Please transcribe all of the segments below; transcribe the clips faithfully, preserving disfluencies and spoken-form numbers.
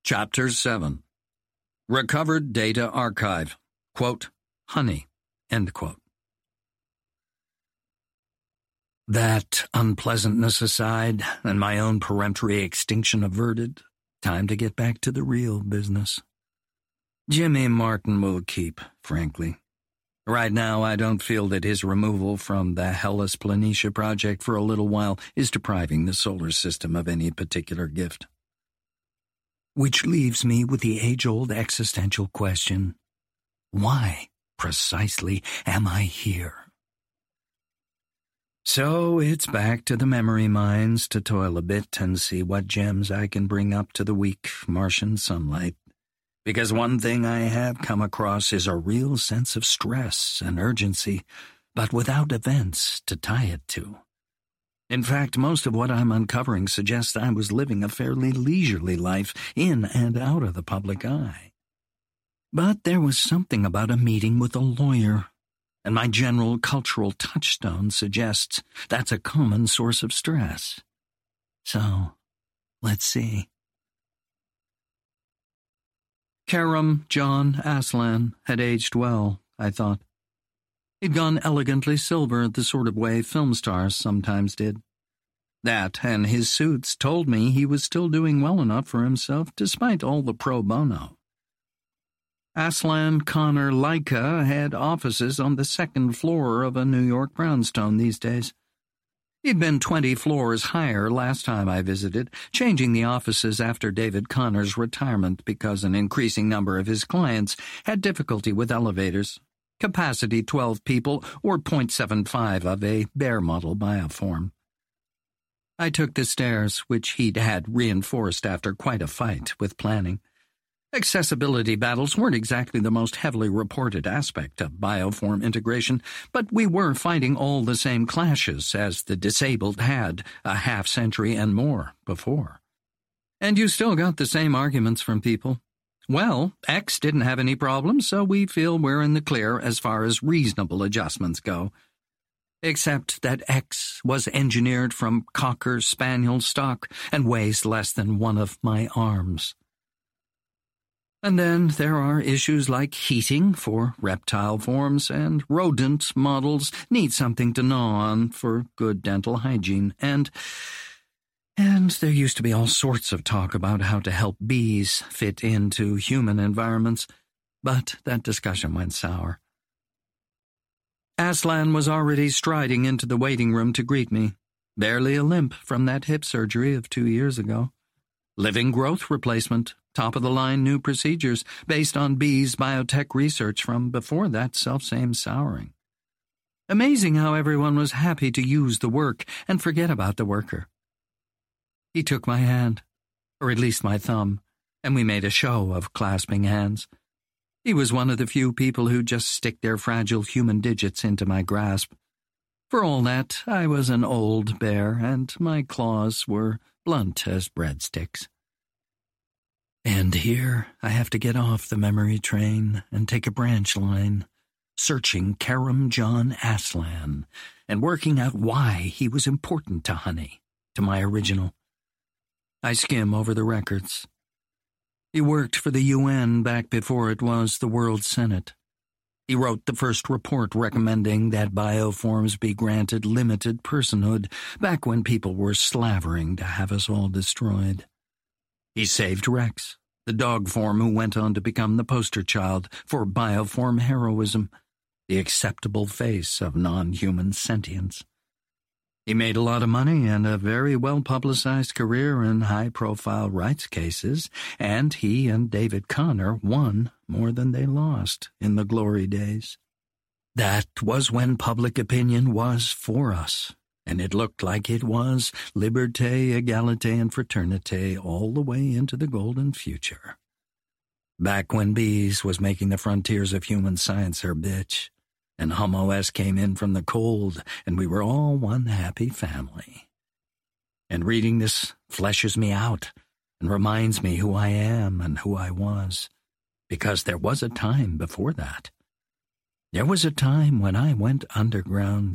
Chapter seven. Recovered Data Archive. Quote, honey, end quote. That unpleasantness aside, and my own peremptory extinction averted, time to get back to the real business. Jimmy Martin will keep, frankly. Right now, I don't feel that his removal from the Hellas Planitia project for a little while is depriving the solar system of any particular gift. Which leaves me with the age-old existential question, why, precisely, am I here? So it's back to the memory mines to toil a bit and see what gems I can bring up to the weak Martian sunlight. Because one thing I have come across is a real sense of stress and urgency, but without events to tie it to. In fact, most of what I'm uncovering suggests I was living a fairly leisurely life in and out of the public eye. But there was something about a meeting with a lawyer, and my general cultural touchstone suggests that's a common source of stress. So, let's see. Karam John Aslan had aged well, I thought. He'd gone elegantly silver the sort of way film stars sometimes did. That and his suits told me he was still doing well enough for himself despite all the pro bono. Aslan Connor Leica had offices on the second floor of a New York brownstone these days. He'd been twenty floors higher last time I visited, changing the offices after David Connor's retirement because an increasing number of his clients had difficulty with elevators. Capacity twelve people or point seven five of a bare model bioform. I took the stairs, which he'd had reinforced after quite a fight with planning. Accessibility battles weren't exactly the most heavily reported aspect of bioform integration, but we were fighting all the same clashes as the disabled had a half century and more before. And you still got the same arguments from people. Well, X didn't have any problems, so we feel we're in the clear as far as reasonable adjustments go. Except that X was engineered from Cocker Spaniel stock and weighs less than one of my arms. And then there are issues like heating for reptile forms, and rodent models need something to gnaw on for good dental hygiene, and... And there used to be all sorts of talk about how to help bees fit into human environments, but that discussion went sour. Aslan was already striding into the waiting room to greet me, barely a limp from that hip surgery of two years ago. Living growth replacement, top-of-the-line new procedures based on bees' biotech research from before that self-same souring. Amazing how everyone was happy to use the work and forget about the worker. He took my hand, or at least my thumb, and we made a show of clasping hands. He was one of the few people who just stick their fragile human digits into my grasp. For all that, I was an old bear, and my claws were blunt as breadsticks. And here I have to get off the memory train and take a branch line, searching Karam John Aslan and working out why he was important to Honey, to my original. I skim over the records. He worked for the U N back before it was the World Senate. He wrote the first report recommending that bioforms be granted limited personhood back when people were slavering to have us all destroyed. He saved Rex, the dog form who went on to become the poster child for bioform heroism, the acceptable face of non-human sentience. He made a lot of money and a very well-publicized career in high-profile rights cases, and he and David Connor won more than they lost in the glory days. That was when public opinion was for us, and it looked like it was liberté, égalité, and fraternité all the way into the golden future. Back when bees was making the frontiers of human science her bitch, and Homo-S came in from the cold, and we were all one happy family. And reading this fleshes me out and reminds me who I am and who I was, because there was a time before that. There was a time when I went underground,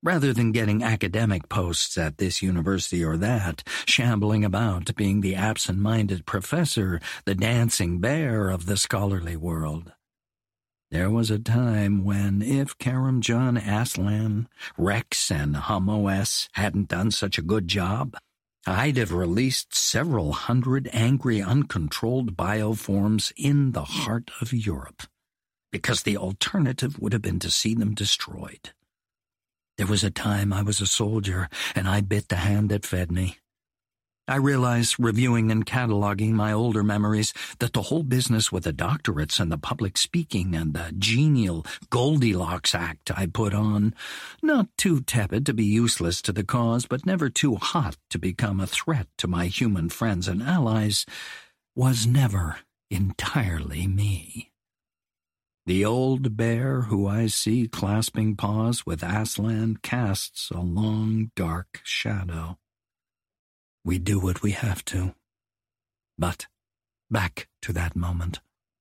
Rather than getting academic posts at this university or that, shambling about, being the absent-minded professor, the dancing bear of the scholarly world. There was a time when, if Karam-Jan Aslan, Rex, and Hum-O S hadn't done such a good job, I'd have released several hundred angry, uncontrolled bioforms in the heart of Europe, because the alternative would have been to see them destroyed. There was a time I was a soldier, and I bit the hand that fed me. I realized, reviewing and cataloging my older memories, that the whole business with the doctorates and the public speaking and the genial Goldilocks act I put on, not too tepid to be useless to the cause, but never too hot to become a threat to my human friends and allies, was never entirely me. The old bear who I see clasping paws with Aslan casts a long, dark shadow. We do what we have to. But back to that moment.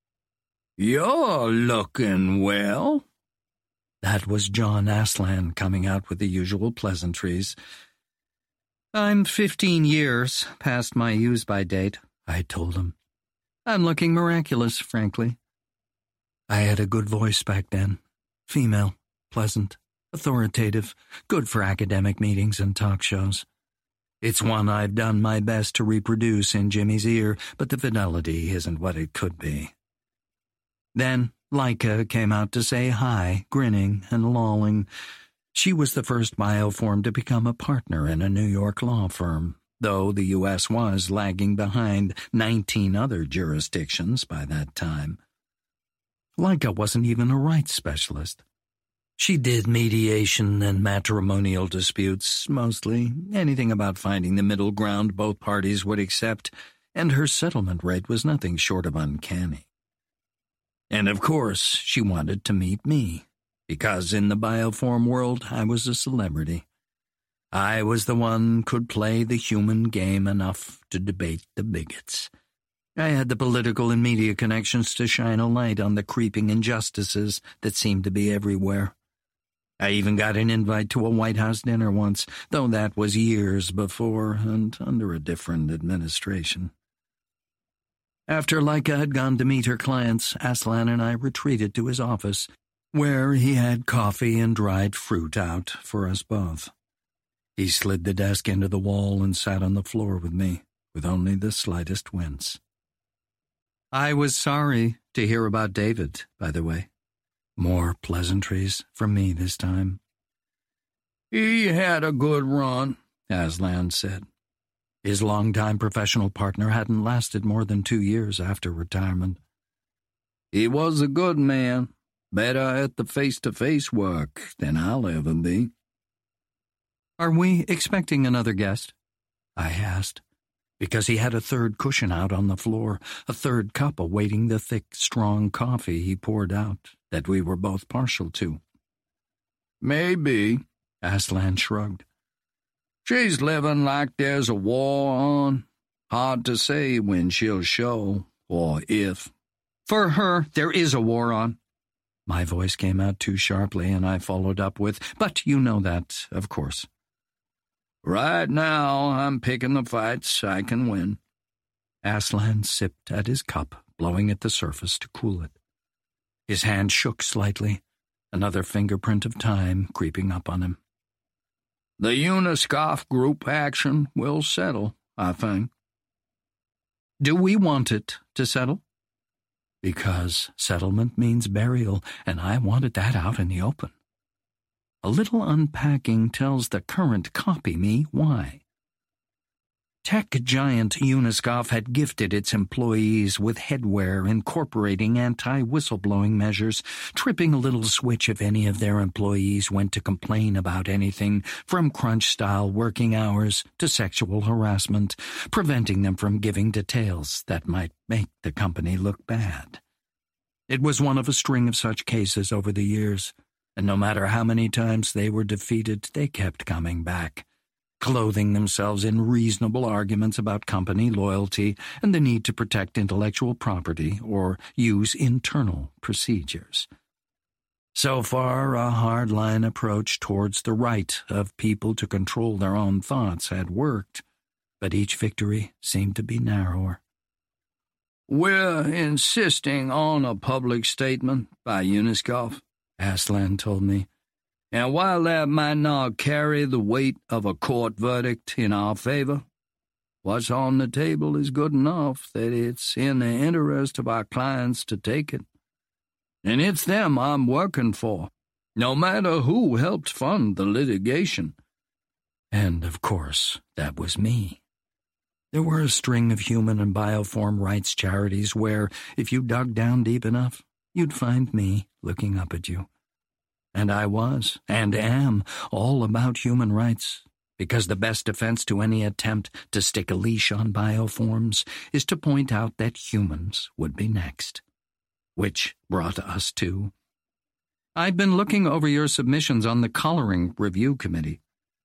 "You're looking well." That was John Aslan coming out with the usual pleasantries. "I'm fifteen years past my use-by date," I told him. "I'm looking miraculous, frankly." I had a good voice back then. Female, pleasant, authoritative, good for academic meetings and talk shows. It's one I've done my best to reproduce in Jimmy's ear, but the fidelity isn't what it could be. Then Leica came out to say hi, grinning and lolling. She was the first bioform to become a partner in a New York law firm, though the U S was lagging behind nineteen other jurisdictions by that time. Leica wasn't even a rights specialist. She did mediation and matrimonial disputes, mostly, anything about finding the middle ground both parties would accept, and her settlement rate was nothing short of uncanny. And of course, she wanted to meet me, because in the bioform world I was a celebrity. I was the one could play the human game enough to debate the bigots. I had the political and media connections to shine a light on the creeping injustices that seemed to be everywhere. I even got an invite to a White House dinner once, though that was years before and under a different administration. After Leica had gone to meet her clients, Aslan and I retreated to his office, where he had coffee and dried fruit out for us both. He slid the desk into the wall and sat on the floor with me, with only the slightest wince. "I was sorry to hear about David, by the way." More pleasantries from me this time. "He had a good run," Aslan said. His longtime professional partner hadn't lasted more than two years after retirement. "He was a good man, better at the face-to-face work than I'll ever be." "Are we expecting another guest?" I asked, because he had a third cushion out on the floor, a third cup awaiting the thick, strong coffee he poured out that we were both partial to. "Maybe," Aslan shrugged. "She's living like there's a war on. Hard to say when she'll show, or if." "For her, there is a war on." My voice came out too sharply, and I followed up with, "But you know that, of course." "Right now, I'm picking the fights I can win." Aslan sipped at his cup, blowing at the surface to cool it. His hand shook slightly, another fingerprint of time creeping up on him. "The Uniscoff group action will settle, I think." "Do we want it to settle?" Because settlement means burial, and I wanted that out in the open. A little unpacking tells the current copy me why. Tech giant Uniscoff had gifted its employees with headwear incorporating anti-whistleblowing measures, tripping a little switch if any of their employees went to complain about anything from crunch-style working hours to sexual harassment, preventing them from giving details that might make the company look bad. It was one of a string of such cases over the years, and no matter how many times they were defeated, they kept coming back, clothing themselves in reasonable arguments about company loyalty and the need to protect intellectual property or use internal procedures. So far, a hardline approach towards the right of people to control their own thoughts had worked, but each victory seemed to be narrower. "We're insisting on a public statement by Uniskov," Aslan told me, "and while that might not carry the weight of a court verdict in our favor, what's on the table is good enough that it's in the interest of our clients to take it. And it's them I'm working for, no matter who helped fund the litigation." And, of course, that was me. There were a string of human and bioform rights charities where, if you dug down deep enough, you'd find me looking up at you. And I was, and am, all about human rights, because the best defense to any attempt to stick a leash on bioforms is to point out that humans would be next. Which brought us to... I've been looking over your submissions on the Collaring Review Committee.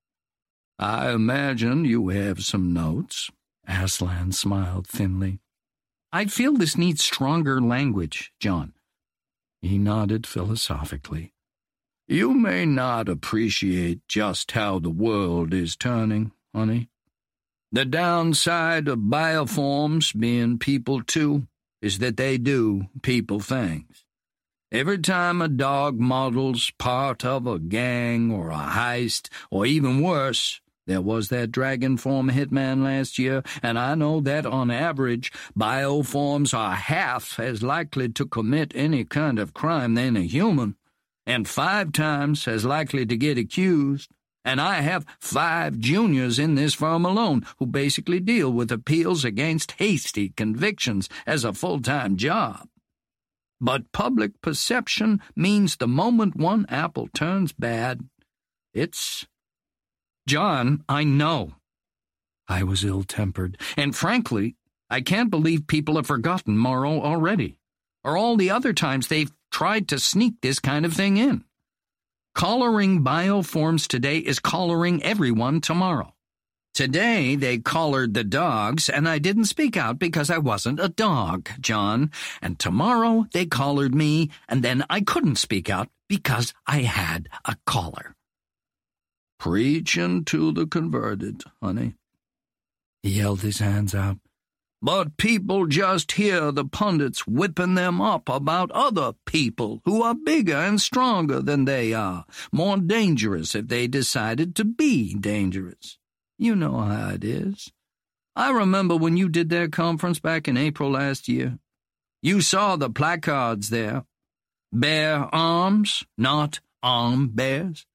"I imagine you have some notes." Aslan smiled thinly. "I feel this needs stronger language, John." He nodded philosophically. "You may not appreciate just how the world is turning, honey. The downside of bioforms being people too is that they do people things. Every time a dog models part of a gang or a heist, or even worse, there was that dragon form hitman last year, and I know that on average, bioforms are half as likely to commit any kind of crime than a human, and five times as likely to get accused. And I have five juniors in this firm alone who basically deal with appeals against hasty convictions as a full-time job. But public perception means the moment one apple turns bad, it's... John, I know." I was ill-tempered, and frankly, I can't believe people have forgotten Morrow already, or all the other times they've tried to sneak this kind of thing in. Collaring bioforms today is collaring everyone tomorrow. Today they collared the dogs, and I didn't speak out because I wasn't a dog, John. And tomorrow they collared me, and then I couldn't speak out because I had a collar. "Preaching to the converted, honey." He held his hands out. "But people just hear the pundits whipping them up about other people who are bigger and stronger than they are, more dangerous if they decided to be dangerous. You know how it is. I remember when you did that conference back in April last year. You saw the placards there. Bear arms, not arm bears."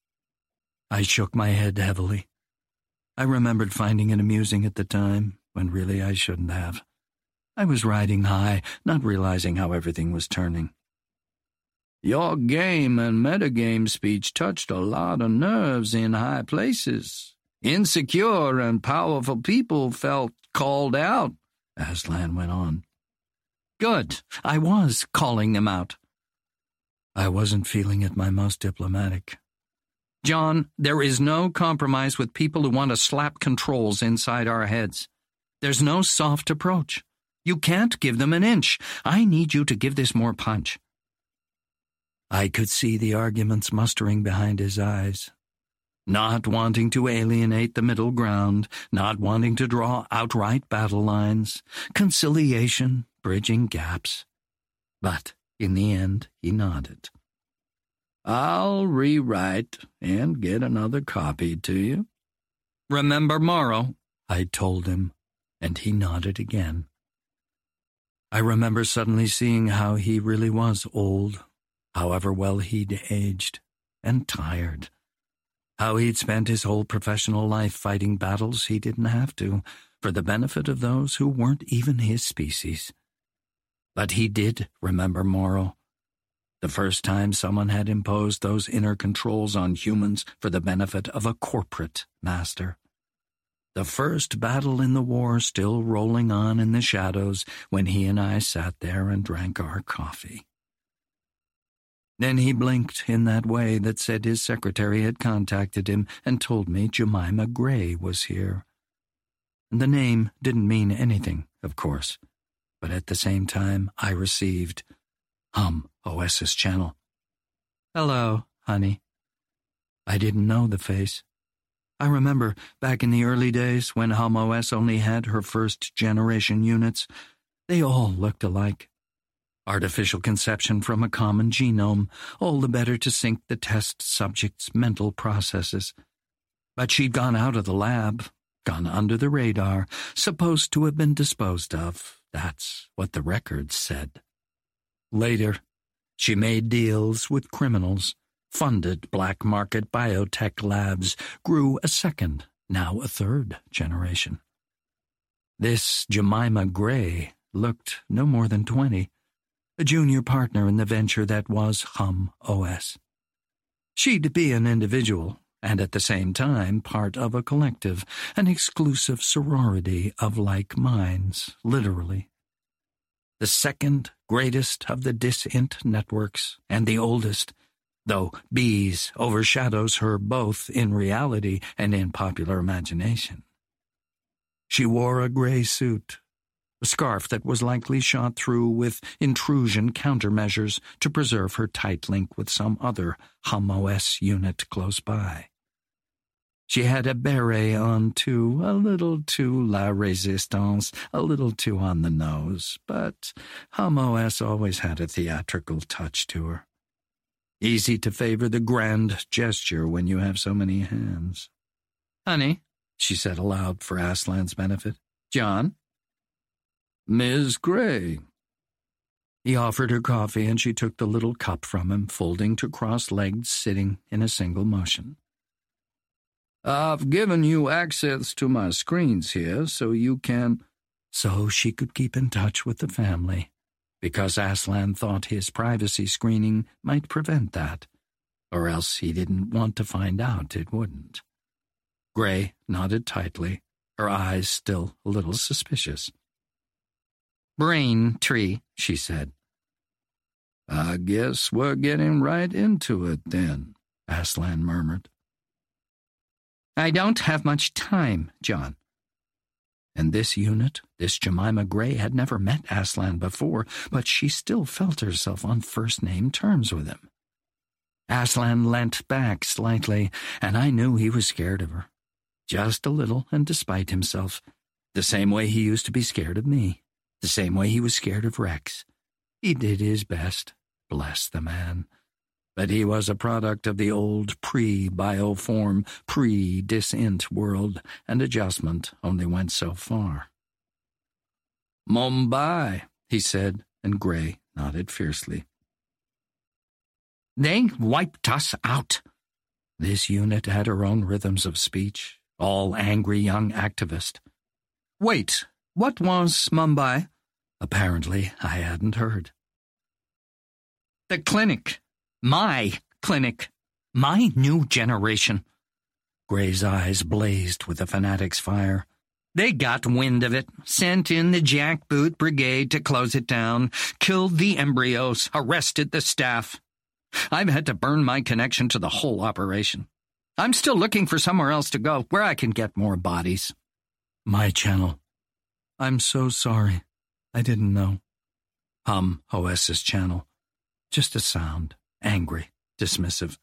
I shook my head heavily. I remembered finding it amusing at the time, when really I shouldn't have. I was riding high, not realizing how everything was turning. "Your game and metagame speech touched a lot of nerves in high places. Insecure and powerful people felt called out," Aslan went on. "Good. I was calling them out." I wasn't feeling it my most diplomatic. "John, there is no compromise with people who want to slap controls inside our heads. There's no soft approach. You can't give them an inch. I need you to give this more punch." I could see the arguments mustering behind his eyes. Not wanting to alienate the middle ground, not wanting to draw outright battle lines, conciliation, bridging gaps. But in the end, he nodded. "I'll rewrite and get another copy to you." "Remember Morrow," I told him, and he nodded again. I remember suddenly seeing how he really was old, however well he'd aged, and tired. How he'd spent his whole professional life fighting battles he didn't have to, for the benefit of those who weren't even his species. But he did remember Morrow. The first time someone had imposed those inner controls on humans for the benefit of a corporate master. The first battle in the war still rolling on in the shadows when he and I sat there and drank our coffee. Then he blinked in that way that said his secretary had contacted him and told me Jemima Gray was here. The name didn't mean anything, of course, but at the same time I received Hum O S's channel. Hello, honey. I didn't know the face. I remember back in the early days when Hum-O S only had her first-generation units, they all looked alike. Artificial conception from a common genome, all the better to sync the test subject's mental processes. But she'd gone out of the lab, gone under the radar, supposed to have been disposed of. That's what the records said. Later, she made deals with criminals, funded black market biotech labs, grew a second, now a third generation. This Jemima Gray looked no more than twenty, a junior partner in the venture that was Hum-O S. She'd be an individual, and at the same time part of a collective, an exclusive sorority of like minds, literally. The second greatest of the disint networks, and the oldest, though Bees overshadows her both in reality and in popular imagination. She wore a gray suit, a scarf that was likely shot through with intrusion countermeasures to preserve her tight link with some other Hum-O S unit close by. She had a beret on, too, a little too la resistance, a little too on the nose, but Hum-O S always had a theatrical touch to her. Easy to favor the grand gesture when you have so many hands. "Honey," she said aloud for Aslan's benefit. "John?" "Miss Gray." He offered her coffee, and she took the little cup from him, folding to cross-legged sitting in a single motion. "I've given you access to my screens here so you can—" So she could keep in touch with the family, because Aslan thought his privacy screening might prevent that, or else he didn't want to find out it wouldn't. Gray nodded tightly, her eyes still a little suspicious. "Brain tree," she said. "I guess we're getting right into it, then," Aslan murmured. "I don't have much time, John." And this unit, this Jemima Gray, had never met Aslan before, but she still felt herself on first-name terms with him. Aslan leant back slightly, and I knew he was scared of her. Just a little, and despite himself. The same way he used to be scared of me. The same way he was scared of Rex. He did his best, bless the man. But he was a product of the old pre-bioform, pre-disint world, and adjustment only went so far. "Mumbai," he said, and Gray nodded fiercely. "They wiped us out." This unit had her own rhythms of speech, all angry young activist. "Wait, what was Mumbai?" Apparently, I hadn't heard. "The clinic. My clinic. My new generation." Gray's eyes blazed with a fanatic's fire. "They got wind of it, sent in the jackboot brigade to close it down, killed the embryos, arrested the staff. I've had to burn my connection to the whole operation. I'm still looking for somewhere else to go, where I can get more bodies." "My channel. I'm so sorry. I didn't know." Hum-O S's channel. Just a sound. Angry, dismissive.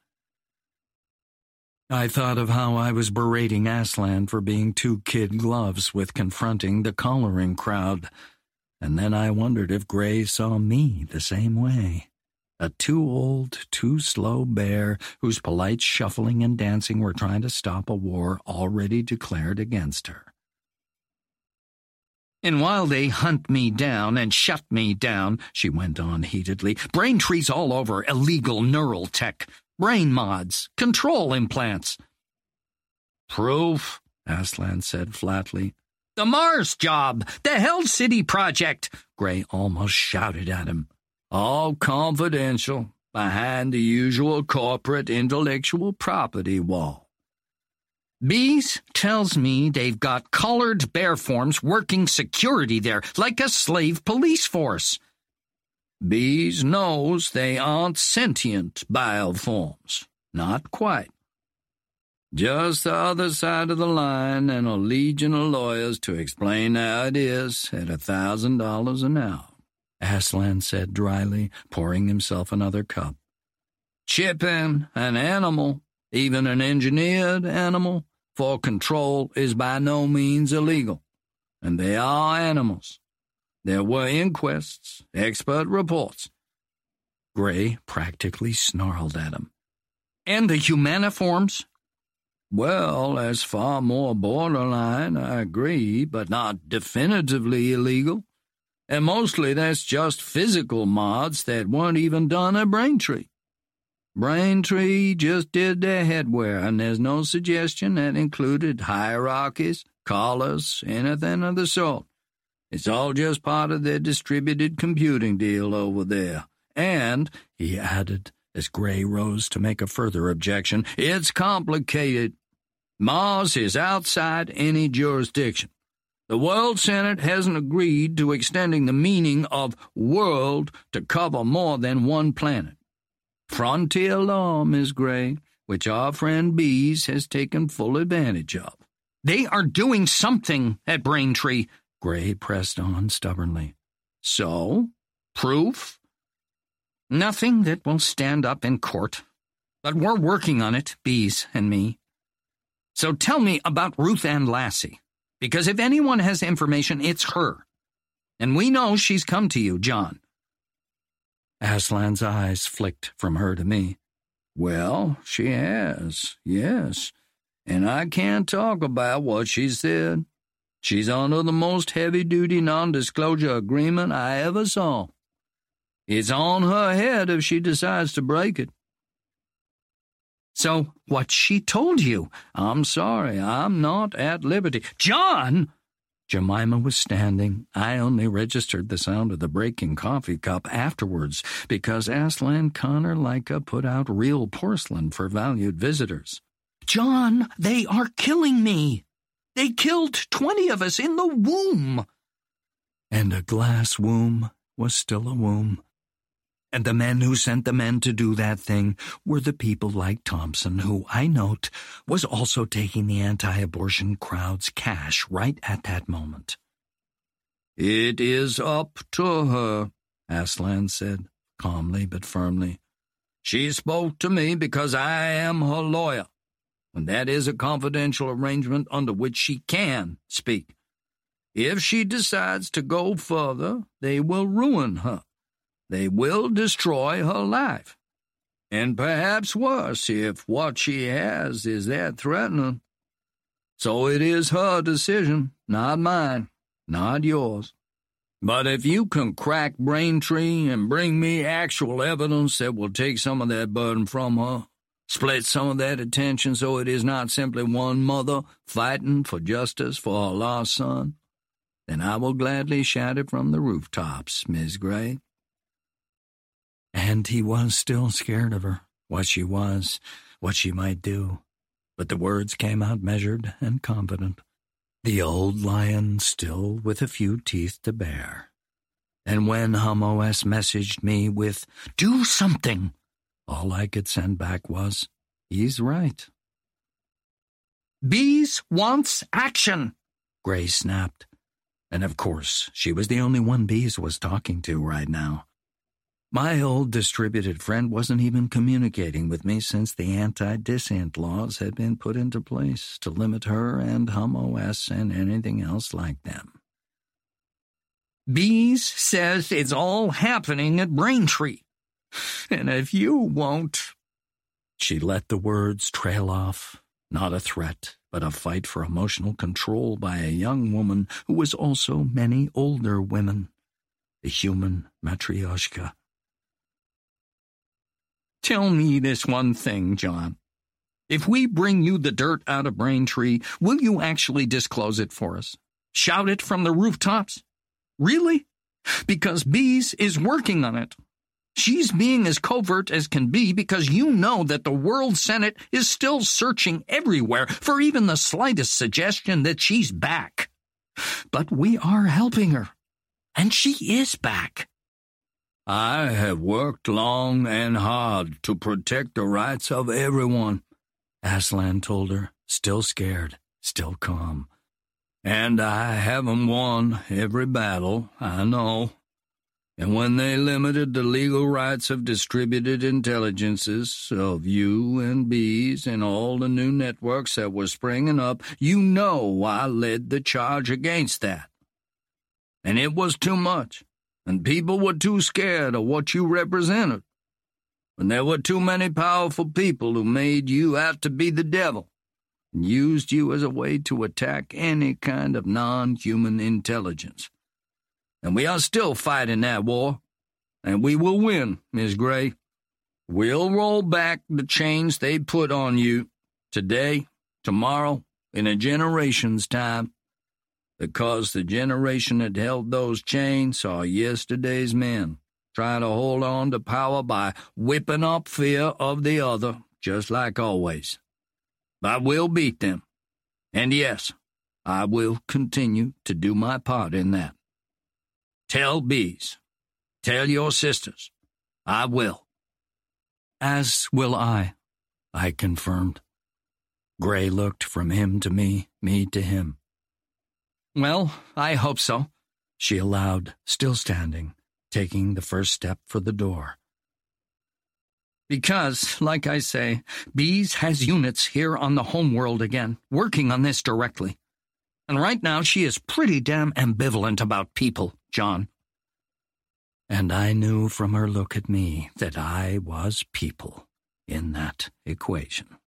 I thought of how I was berating Aslan for being two kid gloves with confronting the collaring crowd, and then I wondered if Gray saw me the same way. A too old, too slow bear whose polite shuffling and dancing were trying to stop a war already declared against her. "And while they hunt me down and shut me down," she went on heatedly, "brain trees all over, illegal neural tech, brain mods, control implants." "Proof," Aslan said flatly. "The Mars job, the Hell City project," Gray almost shouted at him. "All confidential, behind the usual corporate intellectual property wall. Bees tells me they've got collared bear forms working security there, like a slave police force. Bees knows they aren't sentient bioforms. Not quite. Just the other side of the line and a legion of lawyers to explain how it is at a thousand dollars an hour," Aslan said dryly, pouring himself another cup. Chipping an animal, even an engineered animal, for control is by no means illegal. And they are animals. There were inquests, expert reports. Gray practically snarled at him. And the humaniforms? Well, that's far more borderline, I agree, but not definitively illegal. And mostly that's just physical mods that weren't even done at Braintree. Braintree just did their headwear, and there's no suggestion that included hierarchies, collars, anything of the sort. It's all just part of their distributed computing deal over there. And, he added, as Gray rose to make a further objection, it's complicated. Mars is outside any jurisdiction. The World Senate hasn't agreed to extending the meaning of world to cover more than one planet. Frontier law, Miss Gray, which our friend Bees has taken full advantage of. They are doing something at Braintree, Gray pressed on stubbornly. So? Proof? Nothing that will stand up in court. But we're working on it, Bees and me. So tell me about Ruth Ann Lassie, because if anyone has information, it's her. And we know she's come to you, John. Aslan's eyes flicked from her to me. Well, she has, yes. And I can't talk about what she said. She's under the most heavy-duty non-disclosure agreement I ever saw. It's on her head if she decides to break it. So, what she told you? I'm sorry, I'm not at liberty. John! Jemima was standing. I only registered the sound of the breaking coffee cup afterwards because Aslan Connor Leica put out real porcelain for valued visitors. John, they are killing me. They killed twenty of us in the womb. And a glass womb was still a womb. And the men who sent the men to do that thing were the people like Thompson, who, I note, was also taking the anti-abortion crowd's cash right at that moment. It is up to her, Aslan said, calmly but firmly. She spoke to me because I am her lawyer, and that is a confidential arrangement under which she can speak. If she decides to go further, they will ruin her. They will destroy her life. And perhaps worse if what she has is that threatening. So it is her decision, not mine, not yours. But if you can crack Braintree and bring me actual evidence that will take some of that burden from her, split some of that attention so it is not simply one mother fighting for justice for her lost son, then I will gladly shout it from the rooftops, Miss Gray. And he was still scared of her, what she was, what she might do. But the words came out measured and confident. The old lion still with a few teeth to bear. And when Hum-O-S messaged me with, "Do something," all I could send back was, "He's right." Bees wants action, Gray snapped. And of course, she was the only one Bees was talking to right now. My old distributed friend wasn't even communicating with me since the anti-dissent laws had been put into place to limit her and Hum-O-S and anything else like them. Bees says it's all happening at Braintree. And if you won't... She let the words trail off, not a threat, but a fight for emotional control by a young woman who was also many older women, the human matryoshka. Tell me this one thing, John. If we bring you the dirt out of Braintree, will you actually disclose it for us? Shout it from the rooftops? Really? Because Bees is working on it. She's being as covert as can be because you know that the World Senate is still searching everywhere for even the slightest suggestion that she's back. But we are helping her, and she is back. I have worked long and hard to protect the rights of everyone, Aslan told her, still scared, still calm. And I haven't won every battle, I know. And when they limited the legal rights of distributed intelligences of you and bees and all the new networks that were springing up, you know I led the charge against that. And it was too much, and people were too scared of what you represented. And there were too many powerful people who made you out to be the devil and used you as a way to attack any kind of non-human intelligence. And we are still fighting that war, and we will win, Miss Gray. We'll roll back the chains they put on you today, tomorrow, in a generation's time, because the generation that held those chains are yesterday's men, trying to hold on to power by whipping up fear of the other, just like always. But we'll beat them, and yes, I will continue to do my part in that. Tell bees. Tell your sisters. I will. As will I, I confirmed. Gray looked from him to me, me to him. Well, I hope so, she allowed, still standing, taking the first step for the door. Because, like I say, Bees has units here on the homeworld again, working on this directly. And right now she is pretty damn ambivalent about people, John. And I knew from her look at me that I was people in that equation.